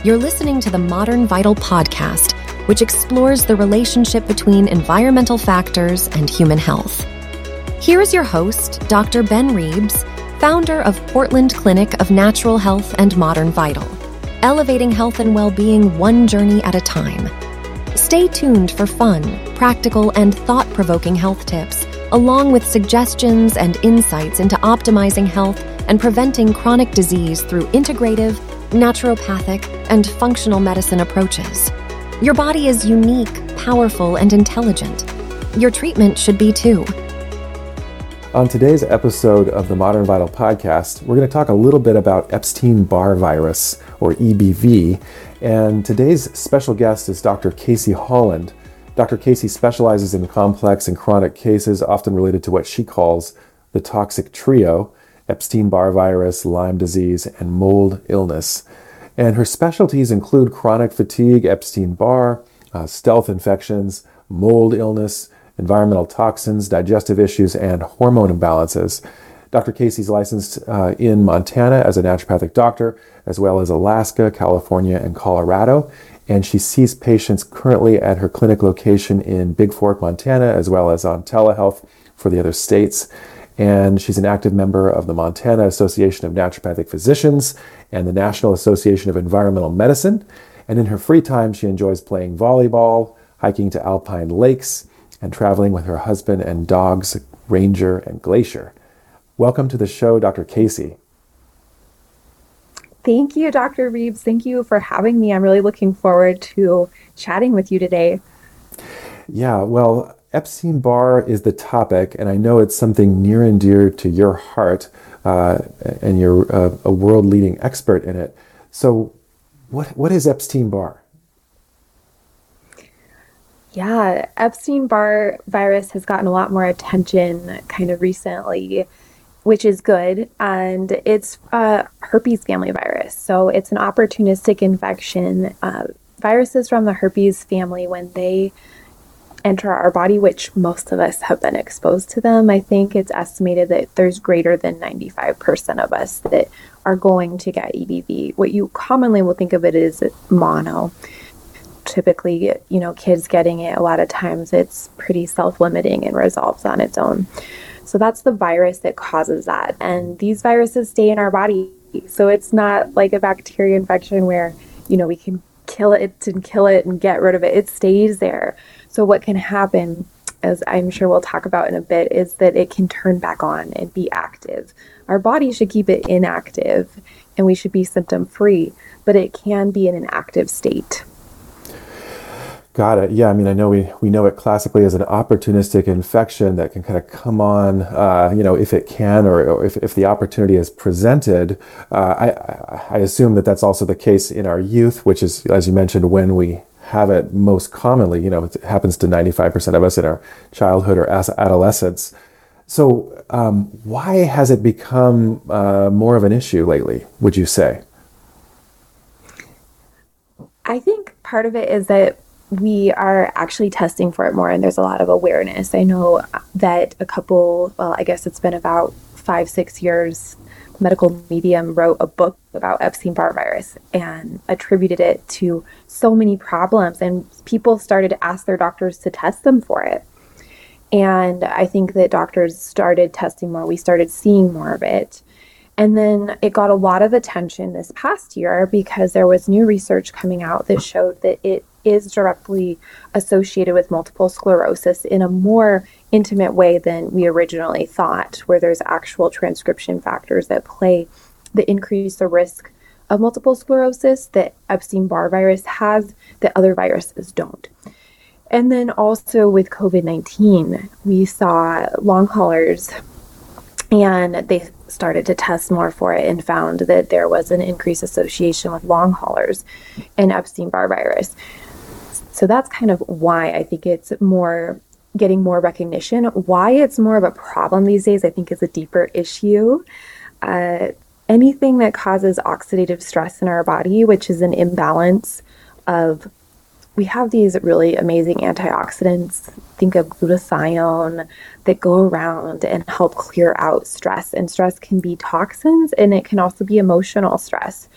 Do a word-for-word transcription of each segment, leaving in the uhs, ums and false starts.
You're listening to the Modern Vital podcast, which explores the relationship between environmental factors and human health. Here is your host, Doctor Ben Reebs, founder of Portland Clinic of Natural Health and Modern Vital, elevating health and well-being one journey at a time. Stay tuned for fun, practical, and thought-provoking health tips, along with suggestions and insights into optimizing health and preventing chronic disease through integrative, naturopathic, and functional medicine approaches. Your body is unique, powerful, and intelligent. Your treatment should be too. On today's episode of the Modern Vital podcast, we're going to talk a little bit about Epstein-Barr virus, or E B V, and today's special guest is Doctor Casey Holland. Doctor Casey specializes in complex and chronic cases, often related to what she calls the toxic trio: Epstein-Barr virus, Lyme disease, and mold illness. And her specialties include chronic fatigue, Epstein-Barr, uh, stealth infections, mold illness, environmental toxins, digestive issues, and hormone imbalances. Doctor Casey's licensed uh, in Montana as a naturopathic doctor, as well as Alaska, California, and Colorado. And she sees patients currently at her clinic location in Big Fork, Montana, as well as on telehealth for the other states. And she's an active member of the Montana Association of Naturopathic Physicians and the National Association of Environmental Medicine. And in her free time, she enjoys playing volleyball, hiking to alpine lakes, and traveling with her husband and dogs, Ranger and Glacier. Welcome to the show, Doctor Casey. Thank you, Doctor Reebs. Thank you for having me. I'm really looking forward to chatting with you today. Yeah, well, Epstein-Barr is the topic, and I know it's something near and dear to your heart, uh, and you're uh, a world-leading expert in it. So what what is Epstein-Barr? Yeah, Epstein-Barr virus has gotten a lot more attention kind of recently, which is good. And it's a herpes family virus. So it's an opportunistic infection. Uh, viruses from the herpes family, when they enter our body, which most of us have been exposed to them, I think it's estimated that there's greater than ninety-five percent of us that are going to get E B V. What you commonly will think of it as mono. Typically, you know, kids getting it, a lot of times it's pretty self-limiting and resolves on its own. So that's the virus that causes that. And these viruses stay in our body. So it's not like a bacteria infection where, you know, we can kill it and kill it and get rid of it. It stays there. So what can happen, as I'm sure we'll talk about in a bit, is that it can turn back on and be active. Our body should keep it inactive and we should be symptom-free, but it can be in an active state. Got it. Yeah, I mean, I know we, we know it classically as an opportunistic infection that can kind of come on, uh, you know, if it can, or, or if, if the opportunity is presented. Uh, I, I assume that that's also the case in our youth, which is, as you mentioned, when we have it most commonly. You know, it happens to ninety-five percent of us in our childhood or as adolescence. So um, why has it become uh, more of an issue lately, would you say? I think part of it is that we are actually testing for it more, and there's a lot of awareness. I know that a couple, well, I guess it's been about five, six years, Medical Medium wrote a book about Epstein-Barr virus and attributed it to so many problems, and people started to ask their doctors to test them for it. And I think that doctors started testing more. We started seeing more of it. And then it got a lot of attention this past year because there was new research coming out that showed that it is directly associated with multiple sclerosis in a more intimate way than we originally thought, where there's actual transcription factors that play that increase the risk of multiple sclerosis that Epstein-Barr virus has that other viruses don't. And then also with COVID nineteen, we saw long haulers, and they started to test more for it and found that there was an increased association with long haulers and Epstein-Barr virus. So that's kind of why I think it's more getting more recognition. Why it's more of a problem these days, I think, is a deeper issue. Uh, anything that causes oxidative stress in our body, which is an imbalance of, we have these really amazing antioxidants, think of glutathione, that go around and help clear out stress. And stress can be toxins, and it can also be emotional stress.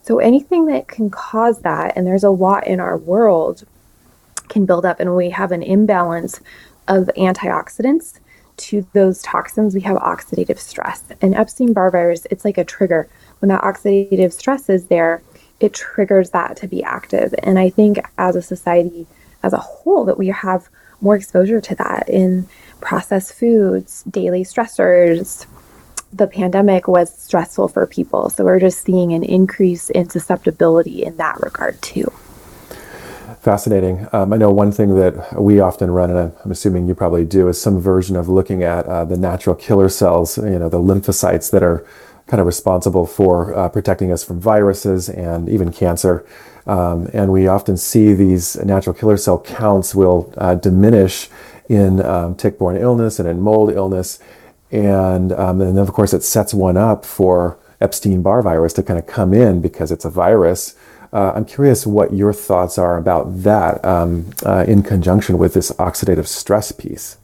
So anything that can cause that, and there's a lot in our world, can build up. And when we have an imbalance of antioxidants to those toxins, we have oxidative stress. And Epstein-Barr virus, it's like a trigger. When that oxidative stress is there, it triggers that to be active. And I think as a society as a whole that we have more exposure to that in processed foods, daily stressors. The pandemic was stressful for people. So we're just seeing an increase in susceptibility in that regard too. Fascinating. Um, I know one thing that we often run, and I'm assuming you probably do, is some version of looking at uh, the natural killer cells, you know, the lymphocytes that are kind of responsible for uh, protecting us from viruses and even cancer. Um, and we often see these natural killer cell counts will uh, diminish in um, tick-borne illness and in mold illness. And, um, and then, of course, it sets one up for Epstein-Barr virus to kind of come in because it's a virus. Uh, I'm curious what your thoughts are about that um, uh, in conjunction with this oxidative stress piece.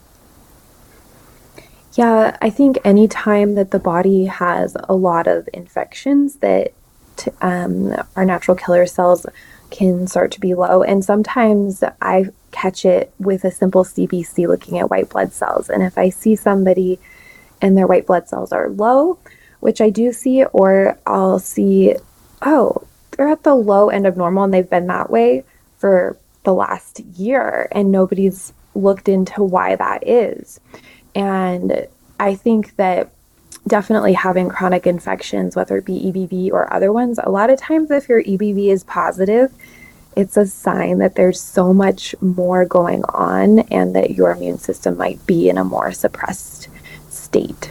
Yeah, I think any time that the body has a lot of infections, that um, our natural killer cells can start to be low. And sometimes I catch it with a simple C B C looking at white blood cells. And if I see somebody and their white blood cells are low, which I do see, or I'll see, oh, they're at the low end of normal and they've been that way for the last year and nobody's looked into why that is. And I think that definitely having chronic infections, whether it be E B V or other ones, a lot of times if your E B V is positive, it's a sign that there's so much more going on and that your immune system might be in a more suppressed state.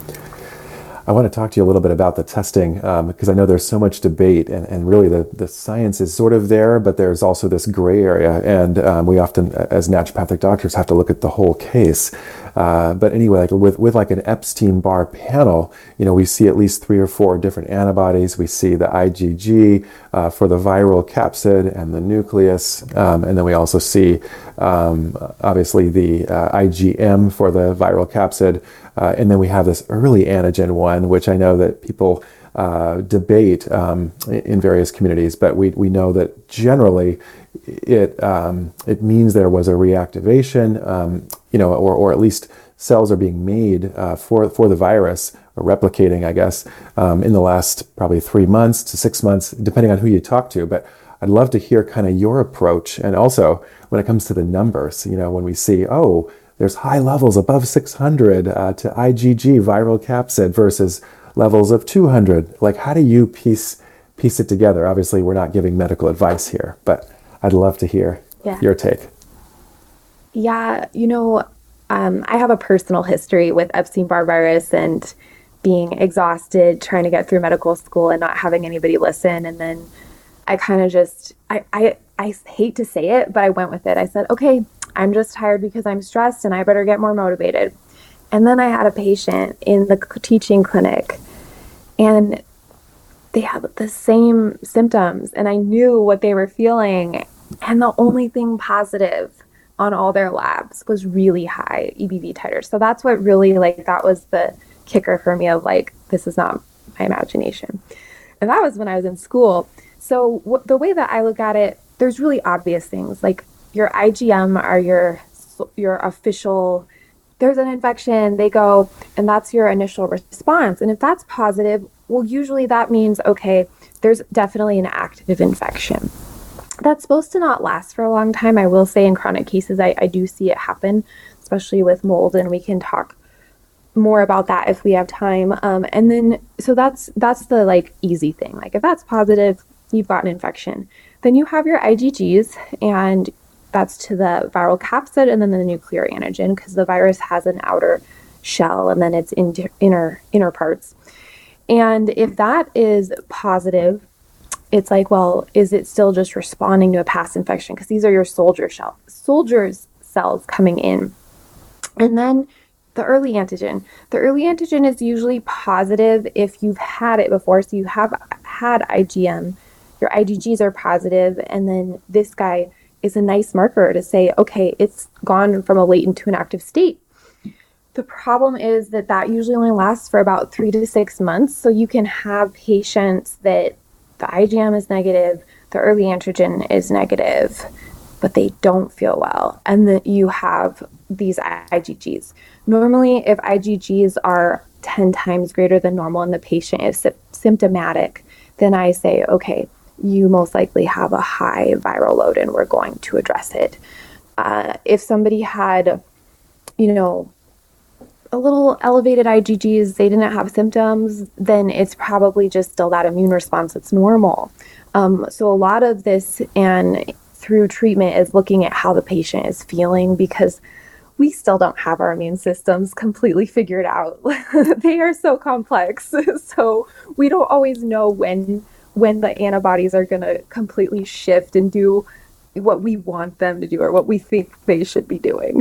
I want to talk to you a little bit about the testing um, because I know there's so much debate and, and really the, the science is sort of there, but there's also this gray area. And um, we often, as naturopathic doctors, have to look at the whole case. Uh, but anyway, like with, with like an Epstein-Barr panel, you know, we see at least three or four different antibodies. We see the IgG uh, for the viral capsid and the nucleus. Um, and then we also see, um, obviously, the uh, IgM for the viral capsid. Uh, and then we have this early antigen one, which I know that people uh, debate um, in various communities, but we we know that generally it um, it means there was a reactivation, um, you know, or or at least cells are being made uh, for for the virus, or replicating, I guess, um, in the last probably three months to six months, depending on who you talk to. But I'd love to hear kind of your approach, and also when it comes to the numbers, you know, when we see, oh, there's high levels above six hundred uh, to IgG viral capsid versus levels of two hundred. Like, how do you piece piece it together? Obviously, we're not giving medical advice here, but I'd love to hear yeah. your take. Yeah, you know, um, I have a personal history with Epstein-Barr virus and being exhausted, trying to get through medical school and not having anybody listen. And then I kind of just, I, I, I hate to say it, but I went with it. I said, okay, I'm just tired because I'm stressed and I better get more motivated. And then I had a patient in the teaching clinic and they had the same symptoms and I knew what they were feeling. And the only thing positive on all their labs was really high E B V titers. So that's what really, like, that was the kicker for me of like, this is not my imagination. And that was when I was in school. So w- the way that I look at it, there's really obvious things like your IgM are your your official, there's an infection, they go, and that's your initial response. And if that's positive, well, usually that means, okay, there's definitely an active infection. That's supposed to not last for a long time. I will say in chronic cases, I, I do see it happen, especially with mold, and we can talk more about that if we have time. Um, and then, so that's that's the like easy thing. Like if that's positive, you've got an infection. Then you have your IgGs, and that's to the viral capsid and then the nuclear antigen, because the virus has an outer shell and then its in, inner inner parts. And if that is positive, it's like, well, is it still just responding to a past infection? Because these are your soldier shell, soldiers cells coming in. And then the early antigen. The early antigen is usually positive if you've had it before. So you have had IgM, your IgGs are positive, and then this guy is a nice marker to say, okay, it's gone from a latent to an active state. The problem is that that usually only lasts for about three to six months. So you can have patients that the I G M is negative, the early antigen is negative, but they don't feel well. And then you have these I G Gs. Normally, if I G Gs are ten times greater than normal and the patient is sy- symptomatic, then I say, okay, you most likely have a high viral load and we're going to address it. Uh, if somebody had, you know, a little elevated I G Gs, they didn't have symptoms, then it's probably just still that immune response that's normal. Um, so a lot of this and through treatment is looking at how the patient is feeling, because we still don't have our immune systems completely figured out. They are so complex. So we don't always know when when the antibodies are going to completely shift and do what we want them to do or what we think they should be doing.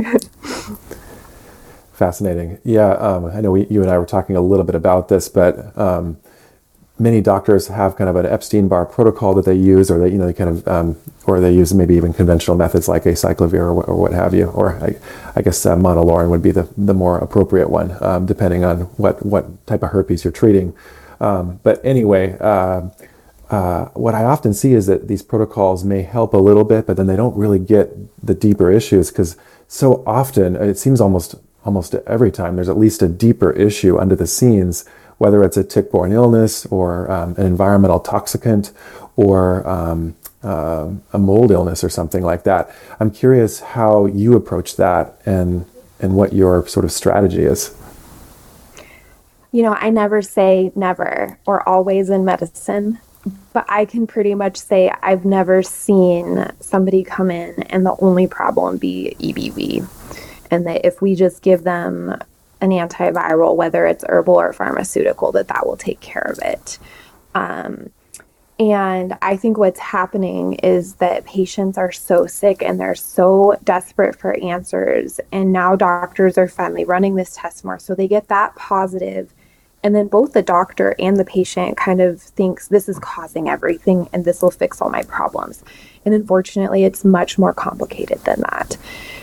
Fascinating. Yeah, um, I know we, you and I were talking a little bit about this, but um, many doctors have kind of an Epstein-Barr protocol that they use, or they, you know, they kind of, um, or they use maybe even conventional methods like acyclovir or, or what have you, or I, I guess uh, monolaurin would be the, the more appropriate one, um, depending on what, what type of herpes you're treating. Um, but anyway, uh, uh, what I often see is that these protocols may help a little bit, but then they don't really get the deeper issues, because so often it seems almost almost every time there's at least a deeper issue under the scenes, whether it's a tick-borne illness or um, an environmental toxicant or um, uh, a mold illness or something like that. I'm curious how you approach that and and what your sort of strategy is. You know, I never say never or always in medicine, but I can pretty much say I've never seen somebody come in and the only problem be E B V. And that if we just give them an antiviral, whether it's herbal or pharmaceutical, that that will take care of it. Um, and I think what's happening is that patients are so sick and they're so desperate for answers. And now doctors are finally running this test more. So they get that positive. And then both the doctor and the patient kind of thinks this is causing everything and this will fix all my problems. And unfortunately, it's much more complicated than that.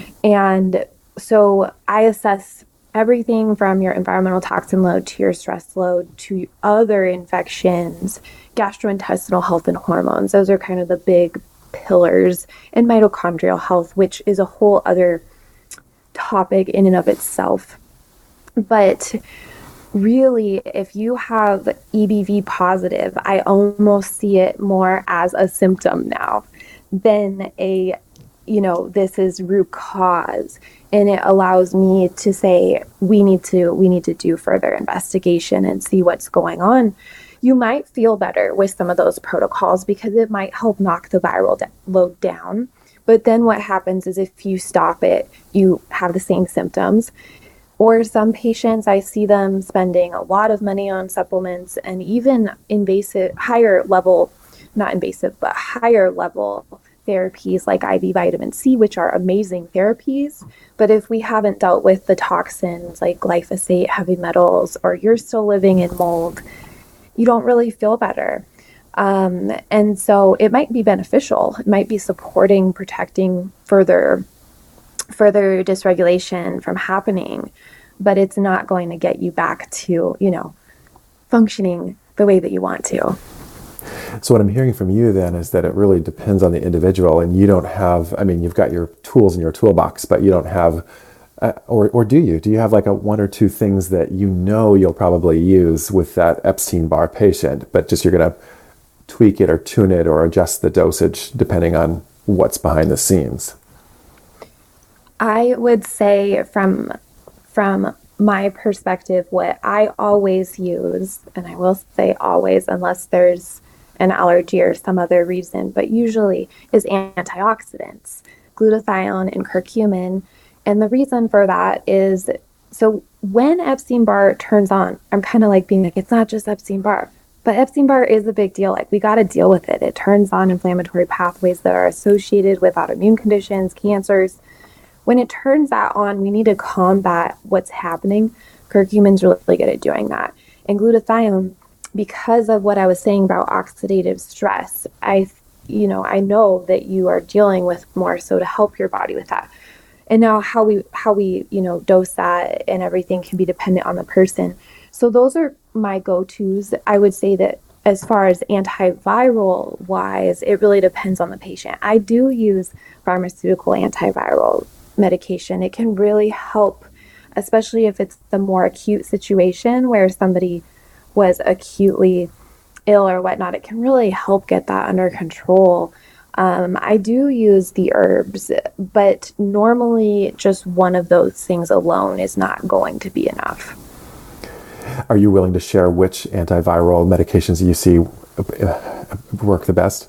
And so I assess everything from your environmental toxin load to your stress load to other infections, gastrointestinal health, and hormones. Those are kind of the big pillars, and mitochondrial health, which is a whole other topic in and of itself. But really, if you have E B V positive, I almost see it more as a symptom now than a, you know, this is root cause. And it allows me to say, we need to, we need to do further investigation and see what's going on. You might feel better with some of those protocols because it might help knock the viral de- load down. But then what happens is if you stop it, you have the same symptoms. Or some patients, I see them spending a lot of money on supplements and even invasive, higher level, not invasive, but higher level therapies like I V vitamin C, which are amazing therapies. But if we haven't dealt with the toxins like glyphosate, heavy metals, or you're still living in mold, you don't really feel better. Um, and so it might be beneficial. It might be supporting, protecting further, further dysregulation from happening, but it's not going to get you back to, you know, functioning the way that you want to. So what I'm hearing from you then is that it really depends on the individual, and you don't have, I mean, you've got your tools in your toolbox, but you don't have, uh, or or do you? Do you have like a one or two things that you know you'll probably use with that Epstein-Barr patient, but just you're going to tweak it or tune it or adjust the dosage depending on what's behind the scenes? I would say from from my perspective, what I always use, and I will say always unless there's an allergy or some other reason, but usually is antioxidants, glutathione and curcumin. And the reason for that is, so when Epstein-Barr turns on, I'm kind of like being like, it's not just Epstein-Barr, but Epstein-Barr is a big deal. Like, we got to deal with it. It turns on inflammatory pathways that are associated with autoimmune conditions, cancers. When it turns that on, we need to combat what's happening. Curcumin's really good at doing that. And glutathione, because of what I was saying about oxidative stress, I, you know, I know that you are dealing with more, so to help your body with that. And now how we, how we, you know, dose that and everything can be dependent on the person. So those are my go-tos. I would say that as far as antiviral wise, it really depends on the patient. I do use pharmaceutical antiviral medication. It can really help, especially if it's the more acute situation where somebody was acutely ill or whatnot. It can really help get that under control. Um, I do use the herbs, but normally just one of those things alone is not going to be enough. Are you willing to share which antiviral medications you see work the best?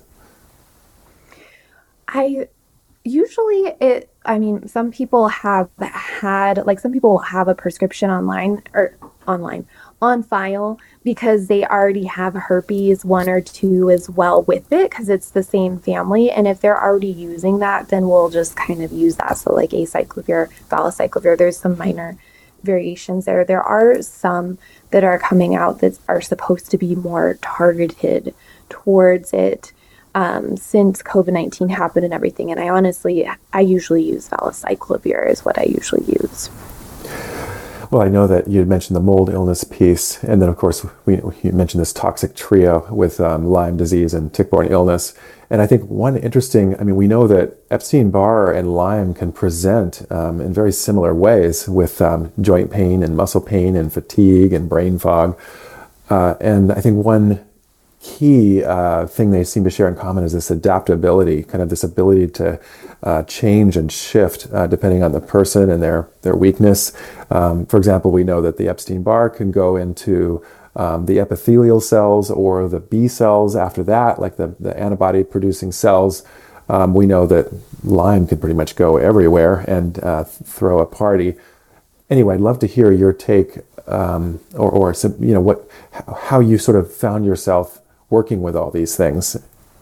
I usually it, I mean, some people have had, like some people have a prescription online or online on file because they already have herpes one or two as well with it because it's the same family. And if they're already using that, then we'll just kind of use that. So like acyclovir, valacyclovir, there's some minor variations there. There are some that are coming out that are supposed to be more targeted towards it um, since COVID nineteen happened and everything. And I honestly, I usually use valacyclovir is what I usually use. Well, I know that you had mentioned the mold illness piece, and then of course we you mentioned this toxic trio with um, Lyme disease and tick-borne illness. And I think one interesting, I mean, we know that Epstein-Barr and Lyme can present um, in very similar ways with um, joint pain and muscle pain and fatigue and brain fog. Uh, and I think one key uh, thing they seem to share in common is this adaptability, kind of this ability to uh, change and shift uh, depending on the person and their, their weakness. Um, for example, we know that the Epstein-Barr can go into Um, the epithelial cells or the B cells after that, like the, the antibody producing cells. Um, we know that Lyme could pretty much go everywhere and uh, throw a party. Anyway, I'd love to hear your take um, or, or some, you know, what, how you sort of found yourself working with all these things.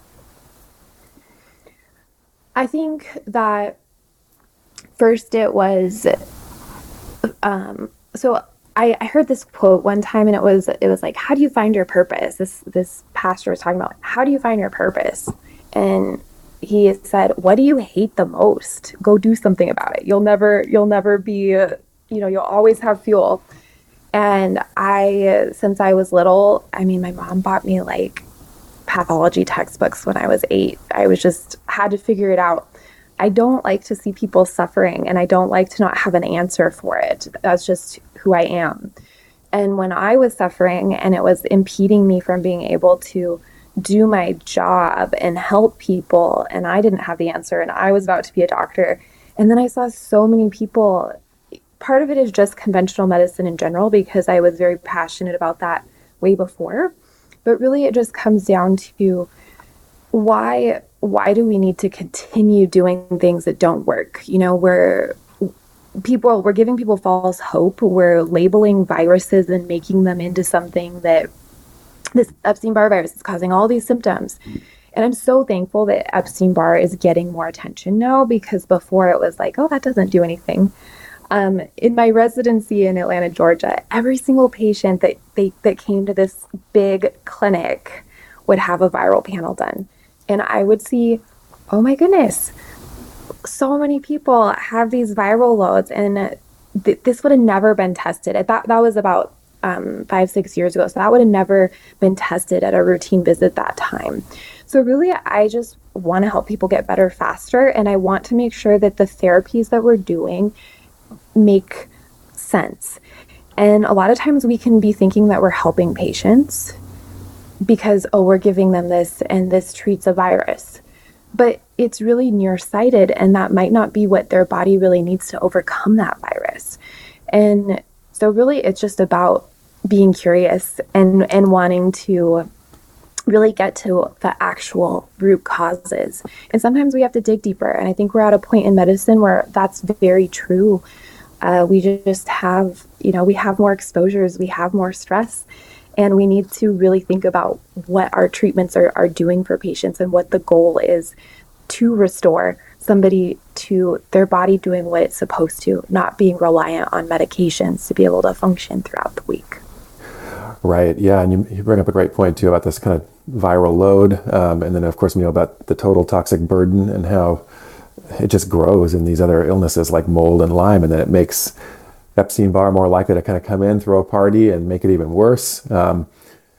I think that first it was, um, so I, I heard this quote one time and it was it was like, how do you find your purpose? This this pastor was talking about, how do you find your purpose? And he said, what do you hate the most? Go do something about it. You'll never you'll never be, uh, you know, you'll always have fuel. And I, since I was little, I mean, my mom bought me like pathology textbooks when I was eight. I was just had to figure it out. I don't like to see people suffering and I don't like to not have an answer for it. That's just who I am. And when I was suffering and it was impeding me from being able to do my job and help people, and I didn't have the answer and I was about to be a doctor. And then I saw so many people. Part of it is just conventional medicine in general because I was very passionate about that way before. But really it just comes down to why why do we need to continue doing things that don't work? You know, we're people, we're giving people false hope. We're labeling viruses and making them into something that this Epstein-Barr virus is causing all these symptoms. And I'm so thankful that Epstein-Barr is getting more attention now because before it was like, oh, that doesn't do anything. Um, in my residency in Atlanta, Georgia, every single patient that they that came to this big clinic would have a viral panel done. And I would see, oh my goodness, so many people have these viral loads and th- this would have never been tested. That, that was about um, five, six years ago. So that would have never been tested at a routine visit that time. So really, I just want to help people get better faster. And I want to make sure that the therapies that we're doing make sense. And a lot of times we can be thinking that we're helping patients because, oh, we're giving them this and this treats a virus. But it's really nearsighted and that might not be what their body really needs to overcome that virus. And so really it's just about being curious and, and wanting to really get to the actual root causes. And sometimes we have to dig deeper. And I think we're at a point in medicine where that's very true. Uh, we just have, you know, we have more exposures, we have more stress. And we need to really think about what our treatments are, are doing for patients and what the goal is to restore somebody to their body doing what it's supposed to, not being reliant on medications to be able to function throughout the week. Right. Yeah. And you, you bring up a great point too about this kind of viral load. Um, and then of course we know about the total toxic burden and how it just grows in these other illnesses like mold and Lyme. And then it makes Epstein-Barr more likely to kind of come in, throw a party, and make it even worse. Um,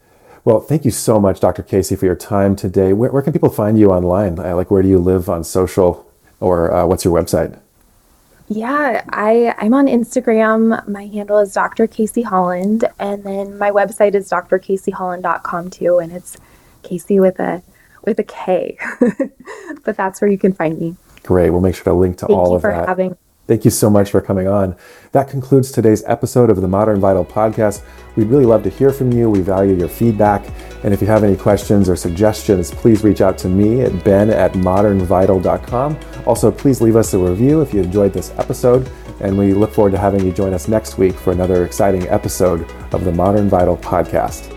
Well, thank you so much, Doctor Casey, for your time today. Where, where can people find you online? Uh, like, where do you live on social, or uh, what's your website? Yeah, I, I'm on Instagram. My handle is Doctor Casey Holland, and then my website is d r casey holland dot com too, and it's Casey with a with a K. But that's where you can find me. Great. We'll make sure to link to Thank all you of for that. having Thank you so much for coming on. That concludes today's episode of the Modern Vital Podcast. We'd really love to hear from you. We value your feedback. And if you have any questions or suggestions, please reach out to me at ben at modern vital dot com. Also, please leave us a review if you enjoyed this episode. And we look forward to having you join us next week for another exciting episode of the Modern Vital Podcast.